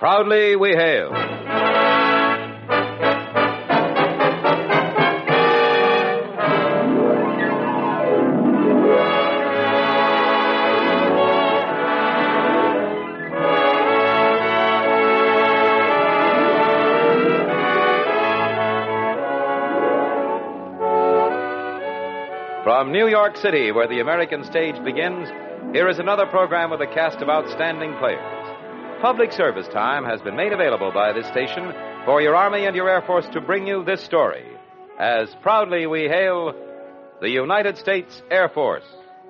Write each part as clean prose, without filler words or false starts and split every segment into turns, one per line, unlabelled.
Proudly we hail. From New York City, where the American stage begins, here is another program with a cast of outstanding players. Public service time has been made available by this station for your Army and your Air Force to bring you this story, as proudly we hail the United States Air Force.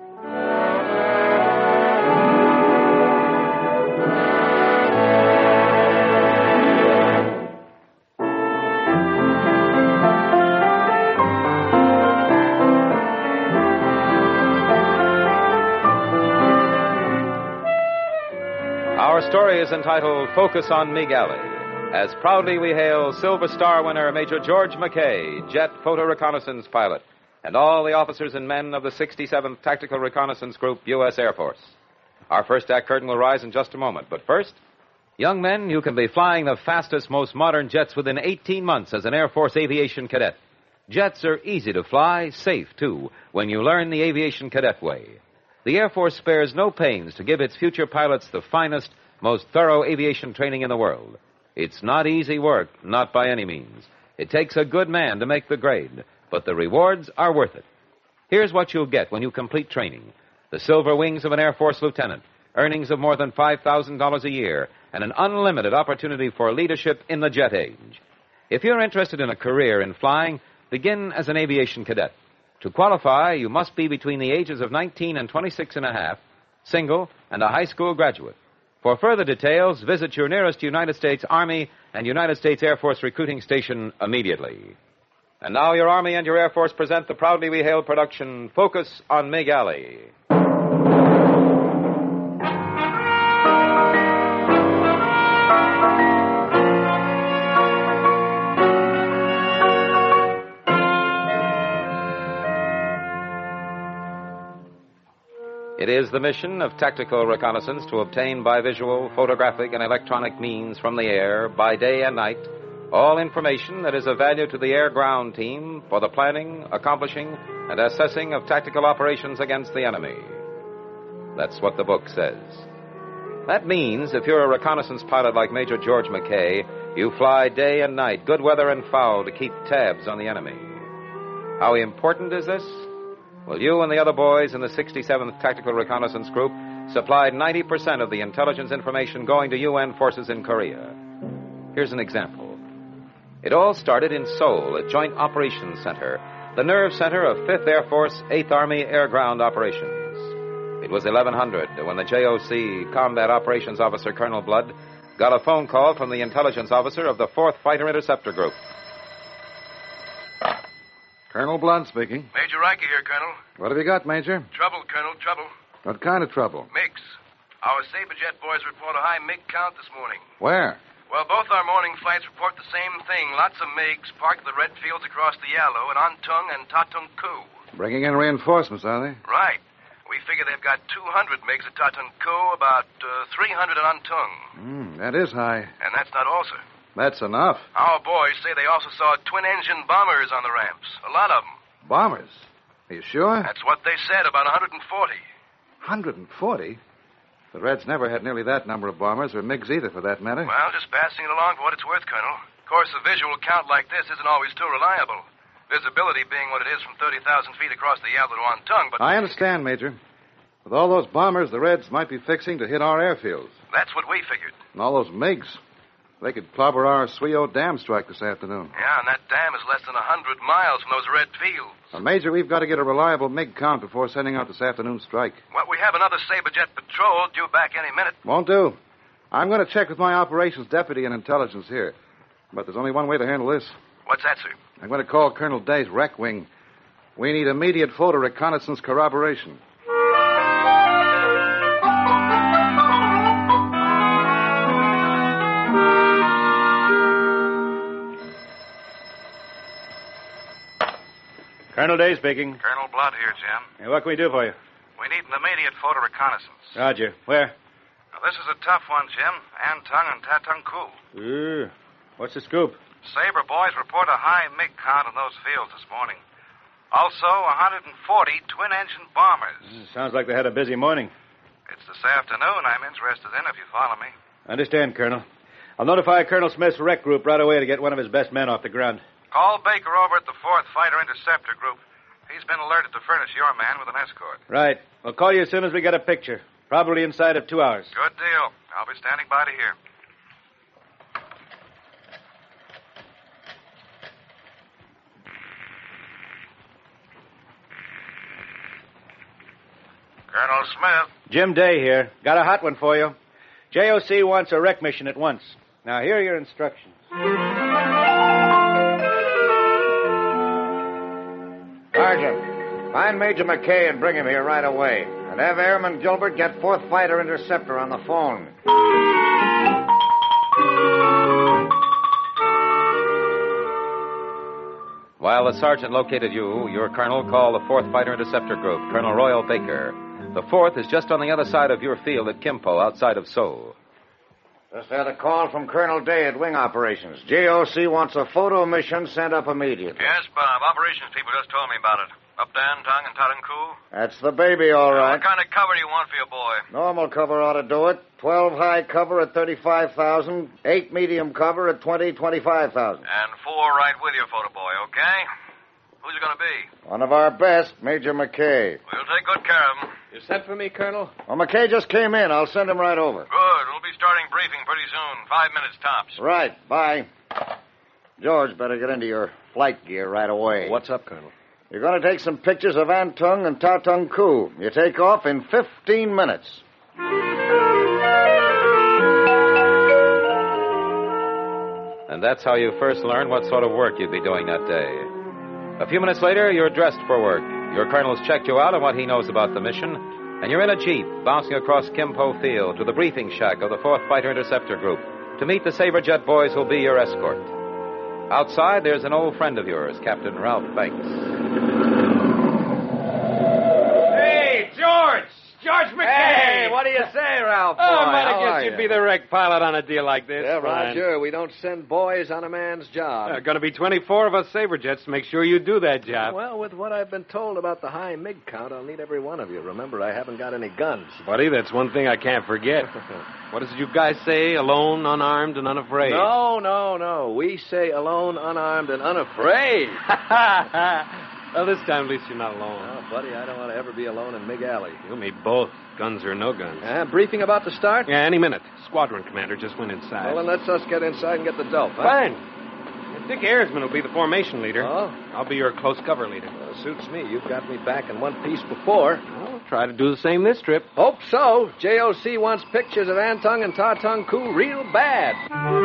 Our story is entitled Focus on Mig Alley, as proudly we hail Silver Star winner Major George McKay, jet photo reconnaissance pilot, and all the officers and men of the 67th Tactical Reconnaissance Group, U.S. Air Force. Our first act curtain will rise in just a moment, but first, young men, you can be flying the fastest, most modern jets within 18 months as an Air Force aviation cadet. Jets are easy to fly, safe, too, when you learn the aviation cadet way. The Air Force spares no pains to give its future pilots the finest, most thorough aviation training in the world. It's not easy work, not by any means. It takes a good man to make the grade, but the rewards are worth it. Here's what you'll get when you complete training. The silver wings of an Air Force lieutenant, earnings of more than $5,000 a year, and an unlimited opportunity for leadership in the jet age. If you're interested in a career in flying, begin as an aviation cadet. To qualify, you must be between the ages of 19 and 26 and a half, single, and a high school graduate. For further details, visit your nearest United States Army and United States Air Force recruiting station immediately. And now your Army and your Air Force present the proudly we hail production, Focus on Mig Alley. It is the mission of tactical reconnaissance to obtain by visual, photographic, and electronic means from the air, by day and night, all information that is of value to the air-ground team for the planning, accomplishing, and assessing of tactical operations against the enemy. That's what the book says. That means if you're a reconnaissance pilot like Major George McKay, you fly day and night, good weather and foul, to keep tabs on the enemy. How important is this? Well, you and the other boys in the 67th Tactical Reconnaissance Group supplied 90% of the intelligence information going to UN forces in Korea. Here's an example. It all started in Seoul, a Joint Operations Center, the nerve center of 5th Air Force, 8th Army Air Ground Operations. It was 1100 when the JOC Combat Operations Officer, Colonel Blood, got a phone call from the intelligence officer of the 4th Fighter Interceptor Group.
Colonel Blood speaking.
Major Riker here, Colonel.
What have you got, Major?
Trouble, Colonel, trouble.
What kind of trouble?
MiGs. Our Saberjet boys report a high MiG count this morning.
Where?
Well, both our morning flights report the same thing. Lots of MiGs parked at the red fields across the Yalu in Antung and Tatung-Ku.
Bringing in reinforcements, are they?
Right. We figure they've got 200 MiGs at Tatung-Ku, about 300 at Antung.
That is high.
And that's not all, sir.
That's enough.
Our boys say they also saw twin-engine bombers on the ramps. A lot of them.
Bombers? Are you sure?
That's what they said, about 140.
140? The Reds never had nearly that number of bombers, or MiGs either, for that matter.
Well, just passing it along for what it's worth, Colonel. Of course, a visual count like this isn't always too reliable. Visibility being what it is from 30,000 feet across the Yalu to Antung, but...
I understand, Major. With all those bombers the Reds might be fixing to hit our airfields.
That's what we figured.
And all those MiGs. They could clobber our Suyo Dam strike this afternoon.
Yeah, and that dam is less than 100 miles from those red fields.
Major, we've got to get a reliable MiG count before sending out this afternoon's strike.
Well, we have another Saberjet patrol due back any minute.
Won't do. I'm going to check with my operations deputy and intelligence here. But there's only one way to handle this.
What's that, sir?
I'm going to call Colonel Day's rec wing. We need immediate photo reconnaissance corroboration.
Colonel Day speaking.
Colonel Blood here, Jim.
Hey, what can we do for you?
We need an immediate photo reconnaissance.
Roger. Where?
This is a tough one, Jim. Antung and Tatung Koo.
What's the scoop?
Sabre boys report a high MiG count in those fields this morning. Also, 140 twin-engine bombers.
Sounds like they had a busy morning.
It's this afternoon I'm interested in, if you follow me.
Understand, Colonel. I'll notify Colonel Smith's rec group right away to get one of his best men off the ground.
Call Baker over at the 4th Fighter Interceptor Group. He's been alerted to furnish your man with an escort.
Right. We'll call you as soon as we get a picture. Probably inside of 2 hours.
Good deal. I'll be standing by to hear. Colonel Smith.
Jim Day here. Got a hot one for you. JOC wants a rec mission at once. Now, here are your instructions.
Sergeant, find Major McKay and bring him here right away. And have Airman Gilbert get 4th Fighter Interceptor on the phone.
While the sergeant located you, your colonel called the 4th Fighter Interceptor Group, Colonel Royal Baker. The 4th is just on the other side of your field at Kimpo, outside of Seoul.
Just had a call from Colonel Day at Wing Operations. JOC wants a photo mission sent up immediately.
Yes, Bob. Operations people just told me about it. Up to Antung and Tatung Koo.
That's the baby, all right.
What kind of cover do you want for your boy?
Normal cover ought to do it. 12 high cover at 35,000. 8 medium cover at 25,000.
And 4 right with your photo boy, okay? Who's it going to be?
One of our best, Major McKay.
We'll take good care of him.
You sent for me, Colonel?
Well, McKay just came in. I'll send him right over.
Good. We'll be starting briefing pretty soon. 5 minutes tops.
Right. Bye. George, better get into your flight gear right away.
What's up, Colonel?
You're going to take some pictures of Antung and Tatung Koo. You take off in 15 minutes.
And that's how you first learn what sort of work you'd be doing that day. A few minutes later, you're dressed for work. Your colonel's checked you out on what he knows about the mission, and you're in a jeep bouncing across Kimpo Field to the briefing shack of the 4th Fighter Interceptor Group to meet the Sabre Jet boys who'll be your escort. Outside, there's an old friend of yours, Captain Ralph Banks.
Hey, George! George McKay!
Hey, what do you say, Ralph?
Oh, I
boy?
might
How
have
are
guessed you'd
you?
be the wreck pilot on a deal like this.
Yeah,
Fine.
Roger. We don't send boys on a man's job.
There are going to be 24 of us Sabre Jets to make sure you do that job.
Well, with what I've been told about the high MiG count, I'll need every one of you. Remember, I haven't got any guns.
Buddy, that's one thing I can't forget. What is it you guys say? Alone, unarmed, and unafraid.
No. We say alone, unarmed, and unafraid.
Well, this time, at least you're not alone.
Oh, buddy, I don't want to ever be alone in MiG Alley.
You'll meet both, guns or no guns.
Briefing about to start?
Yeah, any minute. Squadron commander just went inside.
Well, then let's us get inside and get the dope, huh?
Fine. Dick Ayresman will be the formation leader.
Oh?
I'll be your close cover leader.
Well, suits me. You've got me back in one piece before.
I'll try to do the same this trip.
Hope so. JOC wants pictures of Antung and Tatung Koo real bad.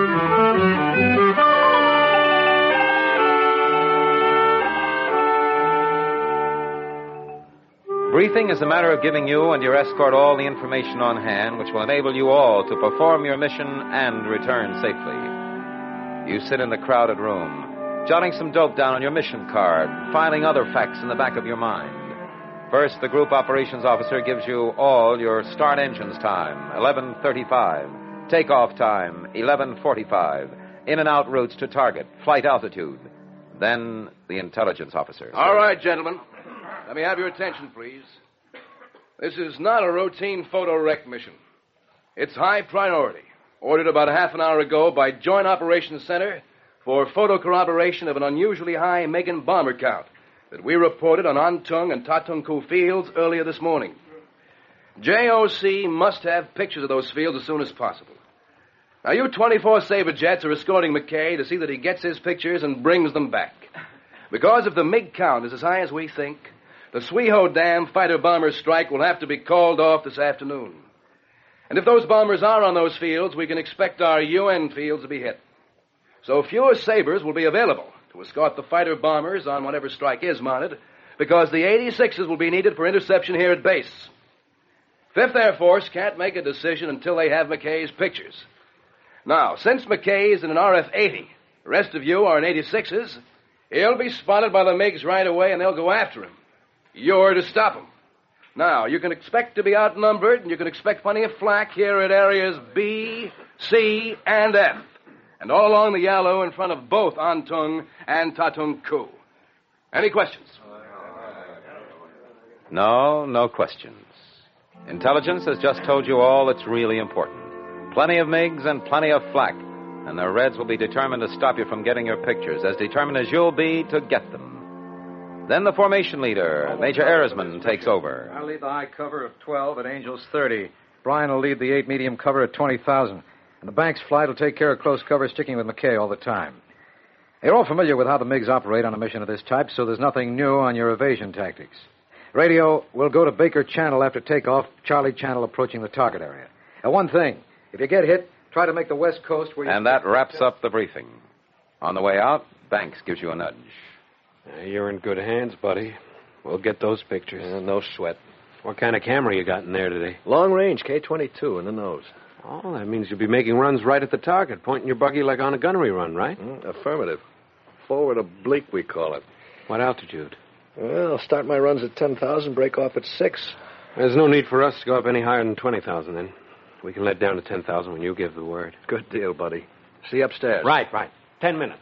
Briefing is a matter of giving you and your escort all the information on hand which will enable you all to perform your mission and return safely. You sit in the crowded room, jotting some dope down on your mission card, filing other facts in the back of your mind. First, the group operations officer gives you all your start engines time, 11:35, takeoff time, 11:45, in and out routes to target, flight altitude. Then the intelligence officer.
All right, gentlemen. Let me have your attention, please. This is not a routine photo rec mission. It's high priority. Ordered about a half an hour ago by Joint Operations Center for photo corroboration of an unusually high MiG bomber count that we reported on Antung and Tatung Koo fields earlier this morning. JOC must have pictures of those fields as soon as possible. Now, you 24 Sabre Jets are escorting McKay to see that he gets his pictures and brings them back. Because if the MiG count is as high as we think, the Sweho Dam fighter-bomber strike will have to be called off this afternoon. And if those bombers are on those fields, we can expect our UN fields to be hit. So fewer Sabres will be available to escort the fighter-bombers on whatever strike is mounted, because the 86s will be needed for interception here at base. 5th Air Force can't make a decision until they have McKay's pictures. Now, since McKay's in an RF-80, the rest of you are in 86s, he'll be spotted by the MiGs right away, and they'll go after him. You're to stop him.
Now, you can expect to be outnumbered, and you can expect plenty of flak here at areas B, C, and F, and all along the Yalu in front of both Antung and Tatung Ku. Any questions?
No questions. Intelligence has just told you all that's really important. Plenty of MiGs and plenty of flak, and the Reds will be determined to stop you from getting your pictures, as determined as you'll be to get them. Then the formation leader, Major Erisman, takes over.
I'll lead the high cover of 12 at Angels 30. Brian will lead the 8 medium cover at 20,000. And the Banks flight will take care of close cover, sticking with McKay all the time. You're all familiar with how the MiGs operate on a mission of this type, so there's nothing new on your evasion tactics. Radio, we'll go to Baker Channel after takeoff, Charlie Channel approaching the target area. One thing, if you get hit, try to make the west coast where you...
And that wraps up the briefing. On the way out, Banks gives you a nudge.
You're in good hands, buddy. We'll get those pictures.
No sweat.
What kind of camera you got in there today?
Long range, K-22 in the nose.
Oh, that means you'll be making runs right at the target, pointing your buggy like on a gunnery run, right?
Affirmative. Forward oblique, we call it.
What altitude?
Well, I'll start my runs at 10,000, break off at 6.
There's no need for us to go up any higher than 20,000, then. We can let down to 10,000 when you give the word.
Good deal, buddy. See you upstairs.
Right. 10 minutes.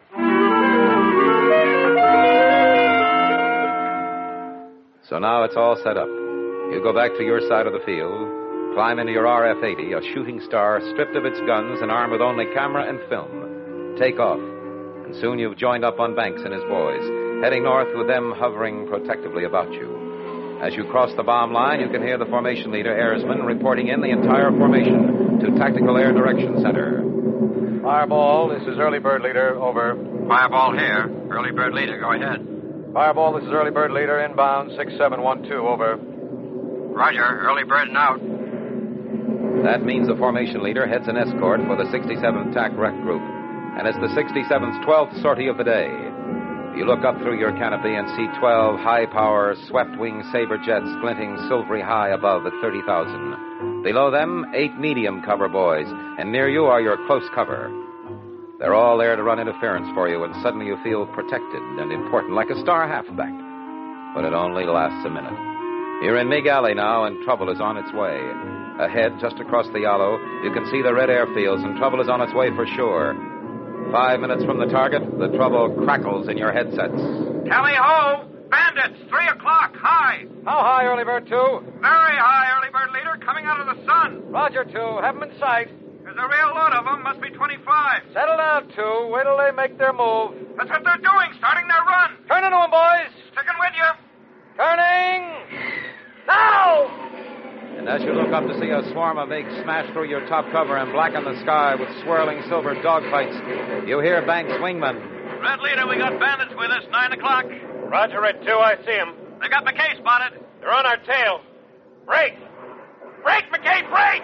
So now it's all set up. You go back to your side of the field, climb into your RF-80, a shooting star stripped of its guns and armed with only camera and film. Take off. And soon you've joined up on Banks and his boys, heading north with them hovering protectively about you. As you cross the bomb line, you can hear the formation leader, Erisman, reporting in the entire formation to Tactical Air Direction Center.
Fireball, this is Early Bird Leader, over.
Fireball here. Early Bird Leader, go ahead.
Fireball, this is Early Bird Leader, inbound 6712, over.
Roger. Early Bird and out.
That means the formation leader heads an escort for the 67th TAC Rec Group, and it's the 67th's 12th sortie of the day. You look up through your canopy and see 12 high-power, swept-wing Sabre jets glinting silvery high above at 30,000. Below them, 8 medium cover boys, and near you are your close cover. They're all there to run interference for you, and suddenly you feel protected and important, like a star halfback. But it only lasts a minute. You're in Mig Alley now, and trouble is on its way. Ahead, just across the Yalu, you can see the red airfields, and trouble is on its way for sure. 5 minutes from the target, the trouble crackles in your headsets.
Tally-ho! Bandits, 3 o'clock, high.
How high, Early Bird 2?
Very high, Early Bird Leader, coming out of the sun.
Roger, 2. Have them in sight.
There's a real lot of them, must be 25.
Settle down, 2. Wait till they make their move.
That's what they're doing, starting their run.
Turn into them, boys.
Sticking with you.
Turning. Now!
And as you look up to see a swarm of MiGs smash through your top cover and blacken the sky with swirling silver dogfights, you hear Banks' wingman.
Red Leader, we got bandits with us, 9 o'clock.
Roger, Red 2, I see them.
They got McKay spotted.
They're on our tail. Break! Break, McKay, break!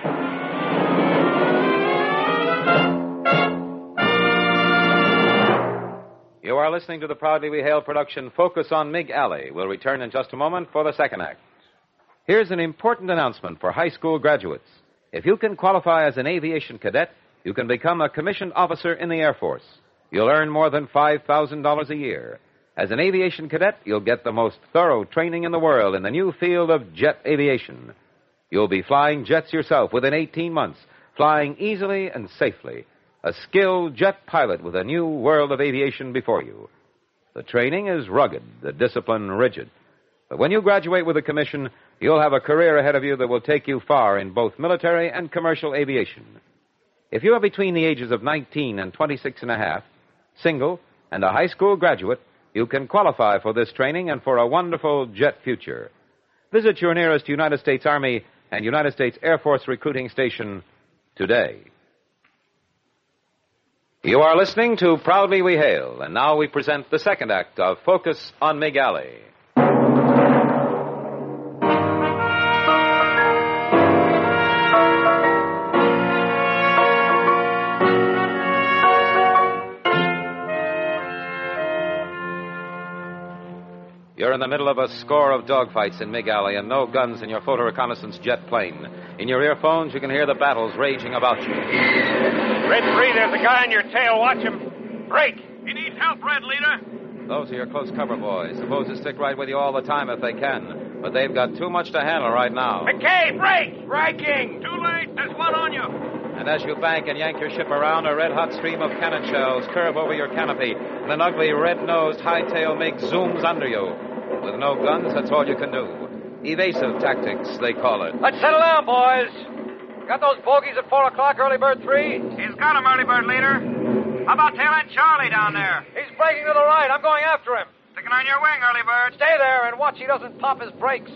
You are listening to the proudly we hail production Focus on Mig Alley. We'll return in just a moment for the second act. Here's an important announcement for high school graduates. If you can qualify as an aviation cadet, you can become a commissioned officer in the Air Force. You'll earn more than $5,000 a year. As an aviation cadet, you'll get the most thorough training in the world in the new field of jet aviation. You'll be flying jets yourself within 18 months, flying easily and safely. A skilled jet pilot with a new world of aviation before you. The training is rugged, the discipline rigid. But when you graduate with a commission, you'll have a career ahead of you that will take you far in both military and commercial aviation. If you are between the ages of 19 and 26 and a half, single, and a high school graduate, you can qualify for this training and for a wonderful jet future. Visit your nearest United States Army and United States Air Force recruiting station today. You are listening to Proudly We Hail, and now we present the second act of Focus on Mig Alley. You're in the middle of a score of dogfights in Mig Alley and no guns in your photo reconnaissance jet plane. In your earphones, you can hear the battles raging about you.
Red 3, there's a guy on your tail. Watch him. Break.
He needs help, Red Leader.
Those are your close cover boys. Suppose to stick right with you all the time if they can. but they've got too much to handle right now.
McKay, break!
Braking!
Too late. There's one on you.
And as you bank and yank your ship around, a red-hot stream of cannon shells curve over your canopy, and an ugly, red-nosed, high-tail MiG zooms under you. With no guns, that's all you can do. Evasive tactics, they call it.
Let's settle down, boys. Got those bogies at 4 o'clock, early bird 3?
He's got him, early bird leader. How about tail end Charlie down there?
He's breaking to the right. I'm going after him.
Sticking on your wing, early bird.
Stay there and watch he doesn't pop his brakes.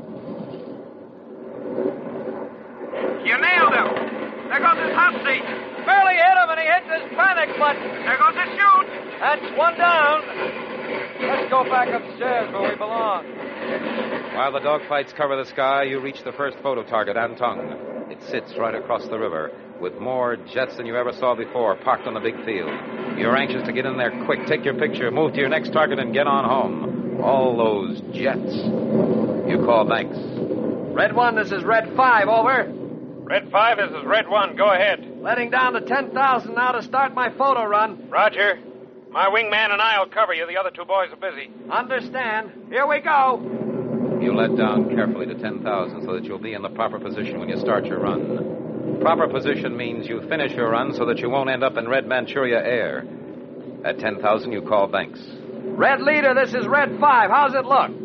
You nailed him. There goes his hot seat.
Barely hit him and he hits his panic button.
There goes his chute.
That's one down. Let's go back upstairs where we belong.
While the dogfights cover the sky, you reach the first photo target, Antung. It sits right across the river, with more jets than you ever saw before, parked on the big field. You're anxious to get in there quick, take your picture, move to your next target, and get on home. All those jets. You call Banks.
Red 1, this is Red 5, over.
Red 5, this is Red 1. Go ahead.
Letting down to 10,000 now to start my photo run.
Roger. My wingman and I will cover you. The other two boys are busy.
Understand. Here we go.
You let down carefully to 10,000 so that you'll be in the proper position when you start your run. Proper position means you finish your run so that you won't end up in Red Manchuria air. At 10,000, you call Banks.
Red leader, this is Red 5. How's it look?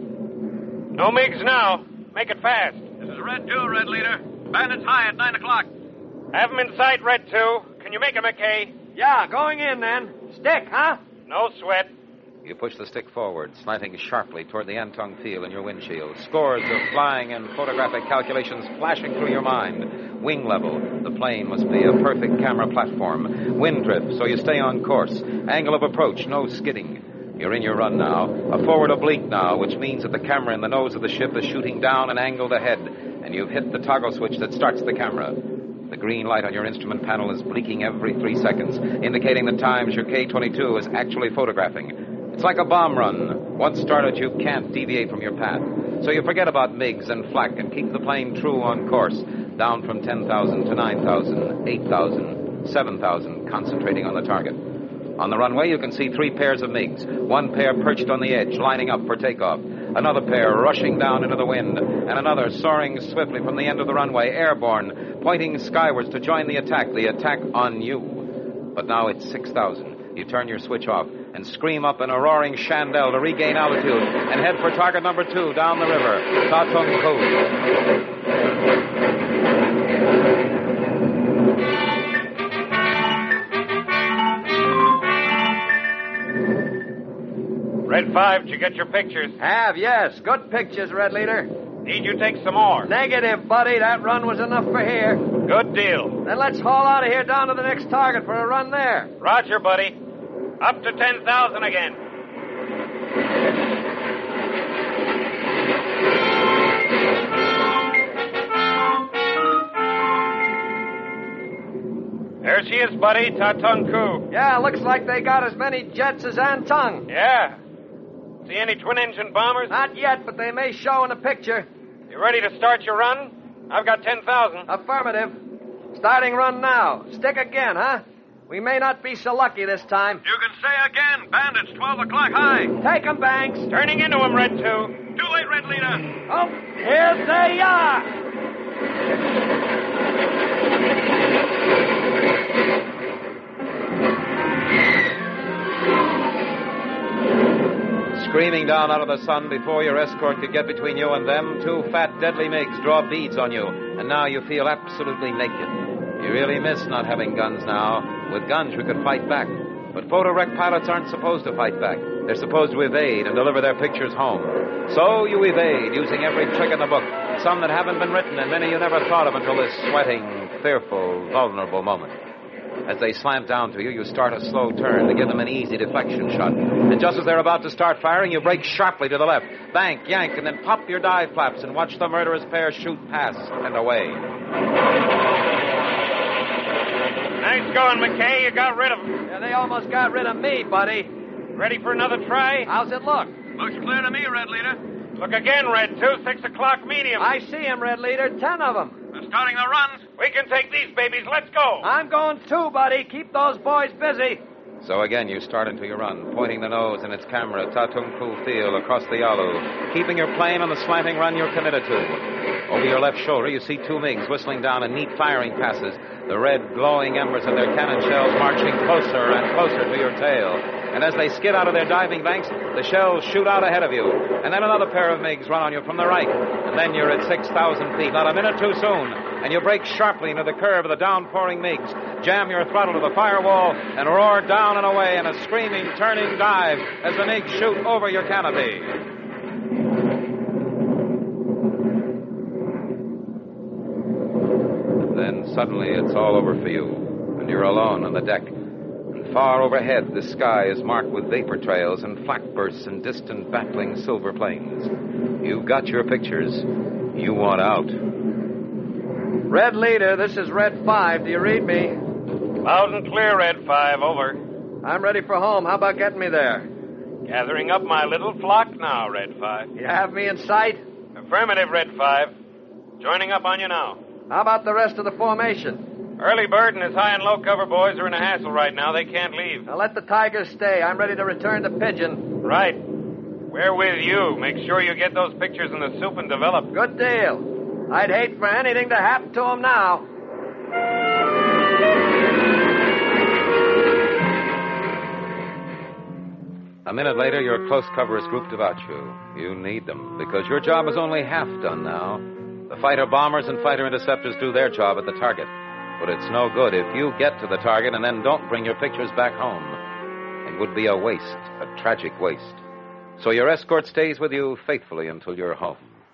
No MiGs now. Make it fast. This is Red 2, Red Leader. Bandits high at 9 o'clock. Have them in sight, Red 2. Can you make it, McKay?
Yeah, going in then. Stick, huh?
No sweat.
You push the stick forward, slanting sharply toward the Antung field in your windshield. Scores of flying and photographic calculations flashing through your mind. Wing level. The plane must be a perfect camera platform. Wind drift, so you stay on course. Angle of approach, no skidding. You're in your run now. A forward oblique now, which means that the camera in the nose of the ship is shooting down and angled ahead. And you've hit the toggle switch that starts the camera. The green light on your instrument panel is blinking every 3 seconds, indicating the times your K-22 is actually photographing. It's like a bomb run. Once started, you can't deviate from your path. So you forget about MiGs and flak and keep the plane true on course, down from 10,000 to 9,000, 8,000, 7,000, concentrating on the target. On the runway, you can see 3 pairs of MiGs. One pair perched on the edge, lining up for takeoff. Another pair rushing down into the wind, and another soaring swiftly from the end of the runway, airborne, pointing skywards to join the attack on you. But now it's 6,000. You turn your switch off and scream up in a roaring chandelle to regain altitude and head for target number 2 down the river, Tatung Ku.
Red 5, did you get your pictures?
Have, yes. Good pictures, Red Leader.
Need you take some more?
Negative, buddy. That run was enough for here.
Good deal.
Then let's haul out of here down to the next target for a run there.
Roger, buddy. Up to 10,000 again. There she is, buddy, Tatung Ku.
Yeah, looks like they got as many jets as Antung.
Yeah. See any twin-engine bombers?
Not yet, but they may show in a picture.
You ready to start your run? I've got 10,000.
Affirmative. Starting run now. Stick again, huh? We may not be so lucky this time.
You can say again, bandits, 12 o'clock high.
Take 'em, Banks.
Turning into 'em, Red 2.
Too late, Red Leader.
Oh, here they are.
Screaming down out of the sun before your escort could get between you and them, 2 fat, deadly MiGs draw beads on you, and now you feel absolutely naked. You really miss not having guns now. With guns, you could fight back. But photo rec pilots aren't supposed to fight back. They're supposed to evade and deliver their pictures home. So you evade, using every trick in the book, some that haven't been written and many you never thought of until this sweating, fearful, vulnerable moment. As they slant down to you, you start a slow turn to give them an easy deflection shot. And just as they're about to start firing, you brake sharply to the left, bank, yank, and then pop your dive flaps and watch the murderous pair shoot past and away.
Nice going, McKay. You got rid of them.
Yeah, they almost got rid of me, buddy.
Ready for another try?
How's it look?
Looks clear to me, Red Leader.
Look again, Red 2. 6 o'clock medium.
I see him, Red Leader. 10 of them.
They're starting the runs.
We can take these babies. Let's go.
I'm going too, buddy. Keep those boys busy.
So again, you start into your run, pointing the nose and its camera at Tatung Ku Field across the Yalu. Keeping your plane on the slanting run you're committed to. Over your left shoulder, you see two MiGs whistling down in neat firing passes, the red glowing embers of their cannon shells marching closer and closer to your tail. And as they skid out of their diving banks, the shells shoot out ahead of you. And then another pair of MiGs run on you from the right. And then you're at 6,000 feet, not a minute too soon. And you brake sharply into the curve of the downpouring MiGs, jam your throttle to the firewall, and roar down and away in a screaming, turning dive as the MiGs shoot over your canopy. Then suddenly it's all over for you, and you're alone on the deck. And far overhead, the sky is marked with vapor trails and flak bursts and distant battling silver planes. You've got your pictures. You want out.
Red Leader, this is Red 5. Do you read me?
Loud and clear, Red 5. Over.
I'm ready for home. How about getting me there?
Gathering up my little flock now, Red 5.
You have me in sight?
Affirmative, Red 5. Joining up on you now.
How about the rest of the formation?
Early Bird and his high and low cover boys are in a hassle right now. They can't leave.
Now let the Tigers stay. I'm ready to return to Pigeon.
Right. We're with you. Make sure you get those pictures in the soup and develop.
Good deal. I'd hate for anything to happen to him now.
A minute later, your close cover is grouped about you. You need them, because your job is only half done now. The fighter bombers and fighter interceptors do their job at the target. But it's no good if you get to the target and then don't bring your pictures back home. It would be a waste, a tragic waste. So your escort stays with you faithfully until you're home.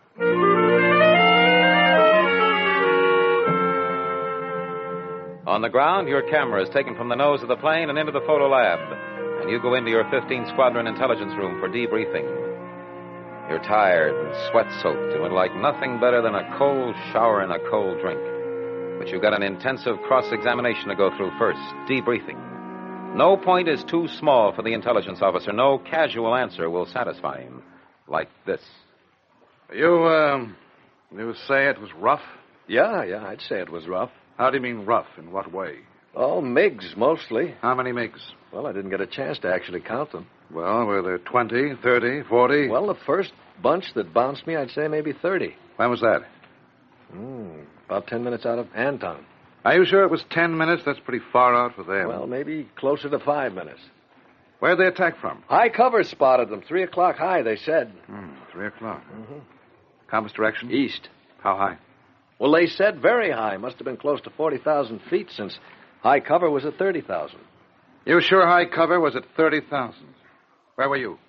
On the ground, your camera is taken from the nose of the plane and into the photo lab. And you go into your 15th Squadron intelligence room for debriefing. You're tired and sweat-soaked and would like nothing better than a cold shower and a cold drink. But you've got an intensive cross-examination to go through first, debriefing. No point is too small for the intelligence officer. No casual answer will satisfy him. Like this.
You say it was rough?
Yeah, I'd say it was rough.
How do you mean rough? In what way?
Oh, MiGs, mostly.
How many MiGs?
Well, I didn't get a chance to actually count them.
Well, were there 20, 30, 40?
Well, the first bunch that bounced me, I'd say maybe 30.
When was that?
About 10 minutes out of Anton.
Are you sure it was 10 minutes? That's pretty far out for them.
Well, maybe closer to 5 minutes.
Where'd they attack from?
High cover spotted them. 3 o'clock high, they said.
3 o'clock. Compass direction?
East.
How high?
Well, they said very high. Must have been close to 40,000 feet since high cover was at 30,000.
You sure high cover was at 30,000? Where were you?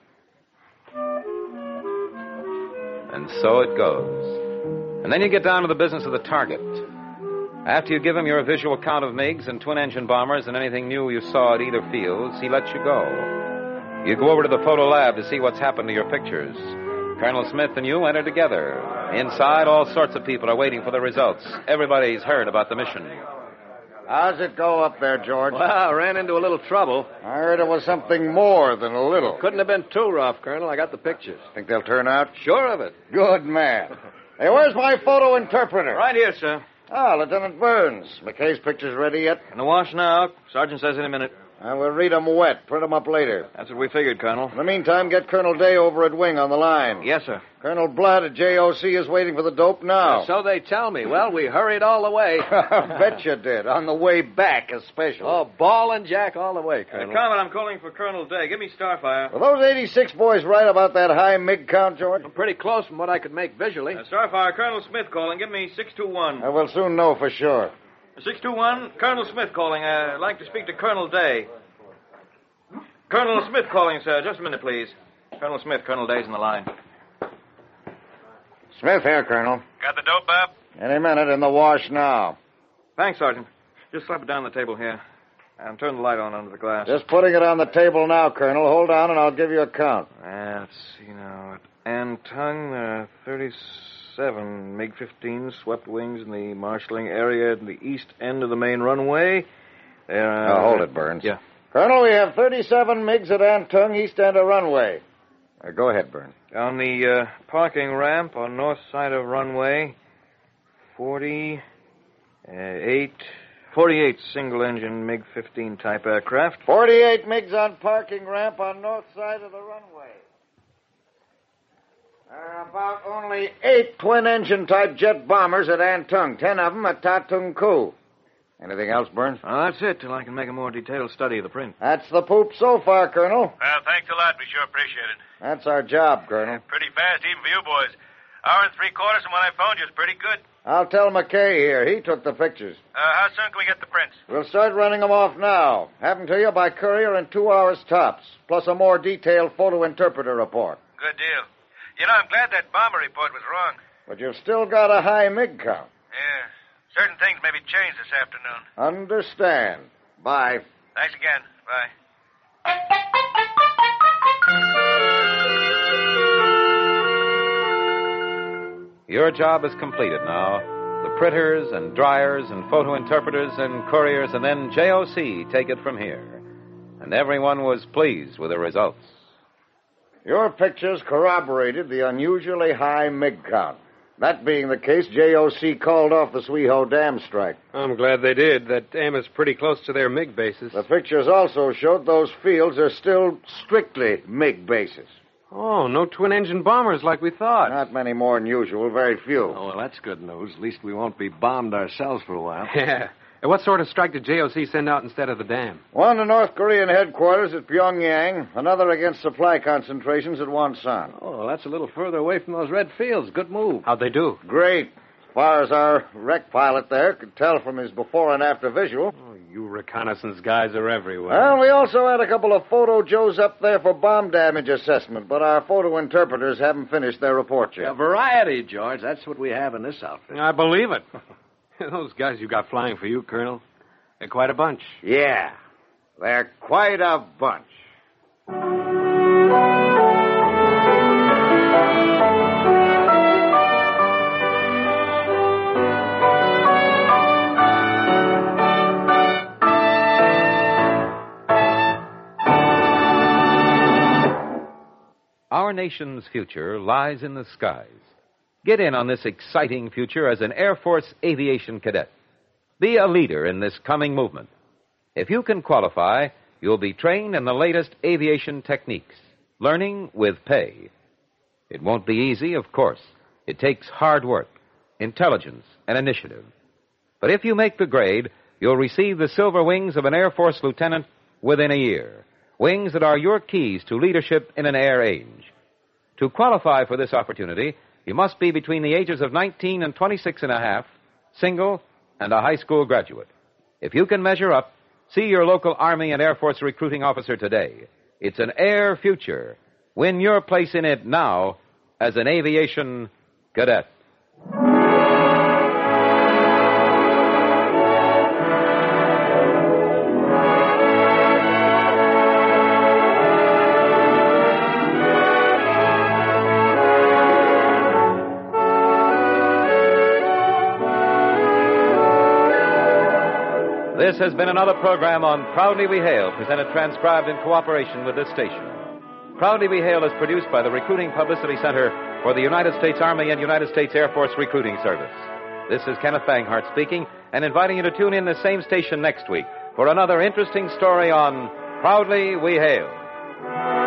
And so it goes. And then you get down to the business of the target. After you give him your visual count of MiGs and twin-engine bombers and anything new you saw at either fields, he lets you go. You go over to the photo lab to see what's happened to your pictures. Colonel Smith and you enter together. Inside, all sorts of people are waiting for the results. Everybody's heard about the mission.
How's it go up there, George?
Well, I ran into a little trouble.
I heard it was something more than a little.
Couldn't have been too rough, Colonel. I got the pictures.
Think they'll turn out?
Sure of it.
Good man. Hey, where's my photo interpreter?
Right here, sir.
Lieutenant Burns. McKay's pictures ready yet?
In the wash now. Sergeant says in a minute.
I will read them wet. Print them up later.
That's what we figured, Colonel.
In the meantime, get Colonel Day over at Wing on the line.
Yes, sir.
Colonel Blood at JOC is waiting for the dope now.
So they tell me. Well, we hurried all the way.
Bet you did. On the way back, especially.
Oh, ball and jack all the way, Colonel.
Comet, I'm calling for Colonel Day. Give me Starfire.
Were those 86 boys right about that high MiG count, George?
I'm pretty close from what I could make visually.
Starfire, Colonel Smith calling. Give me 621.
We'll soon know for sure.
621, Colonel Smith calling. I'd like to speak to Colonel Day. Colonel Smith calling, sir. Just a minute, please. Colonel Smith, Colonel Day's in the line.
Smith here, Colonel.
Got the dope, Bob?
Any minute in the wash now.
Thanks, Sergeant. Just slap it down on the table here. And turn the light on under the glass.
Just putting it on the table now, Colonel. Hold on and I'll give you a count.
Let's see now. At Antung, 37 MiG-15 swept wings in the marshalling area at the east end of the main runway.
Hold it, Burns.
Yeah.
Colonel, we have 37 MiGs at Antung, east end of runway. Go ahead, Burns.
On the parking ramp on north side of runway, 48 48 single-engine MiG-15 type aircraft.
48 MiGs on parking ramp on north side of the runway. There are about only 8 twin-engine type jet bombers at Antung, 10 of them at Tatung Ku. Anything else, Burns?
That's it, till I can make a more detailed study of the print.
That's the poop so far, Colonel.
Well, thanks a lot. We sure appreciate it.
That's our job, Colonel.
Pretty fast, even for you boys. Hour and 3/4 from when I phoned you is pretty good.
I'll tell McKay here. He took the pictures.
How soon can we get the prints?
We'll start running them off now. Have them to you by courier in 2 hours tops, plus a more detailed photo interpreter report.
Good deal. You know, I'm glad that bomber report was wrong.
But you've still got a high MiG count.
Yeah. Certain things may be changed this afternoon.
Understand. Bye.
Thanks again. Bye.
Your job is completed now. The printers and dryers and photo interpreters and couriers and then JOC take it from here. And everyone was pleased with the results.
Your pictures corroborated the unusually high MiG count. That being the case, JOC called off the Sweho Dam strike.
I'm glad they did. That dam is pretty close to their MiG bases.
The pictures also showed those fields are still strictly MiG bases.
Oh, no twin-engine bombers like we thought.
Not many more than usual, very few.
Oh, well, that's good news. At least we won't be bombed ourselves for a while.
Yeah. And what sort of strike did JOC send out instead of the dam?
One to North Korean headquarters at Pyongyang, another against supply concentrations at Wonsan.
Oh, well, that's a little further away from those red fields. Good move.
How'd they do?
Great. As far as our wreck pilot there could tell from his before and after visual.
Oh, you reconnaissance guys are everywhere.
Well, we also had a couple of photo Joes up there for bomb damage assessment, but our photo interpreters haven't finished their report yet.
A variety, George. That's what we have in this outfit.
I believe it. Those guys you got flying for you, Colonel, they're quite a bunch.
Yeah, they're quite a bunch.
Our nation's future lies in the skies. Get in on this exciting future as an Air Force aviation cadet. Be a leader in this coming movement. If you can qualify, you'll be trained in the latest aviation techniques, learning with pay. It won't be easy, of course. It takes hard work, intelligence, and initiative. But if you make the grade, you'll receive the silver wings of an Air Force lieutenant within a year. Wings that are your keys to leadership in an air age. To qualify for this opportunity, you must be between the ages of 19 and 26 and a half, single, and a high school graduate. If you can measure up, see your local Army and Air Force recruiting officer today. It's an air future. Win your place in it now as an aviation cadet. This has been another program on Proudly We Hail, presented transcribed in cooperation with this station. Proudly We Hail is produced by the Recruiting Publicity Center for the United States Army and United States Air Force Recruiting Service. This is Kenneth Banghart speaking and inviting you to tune in the same station next week for another interesting story on Proudly We Hail.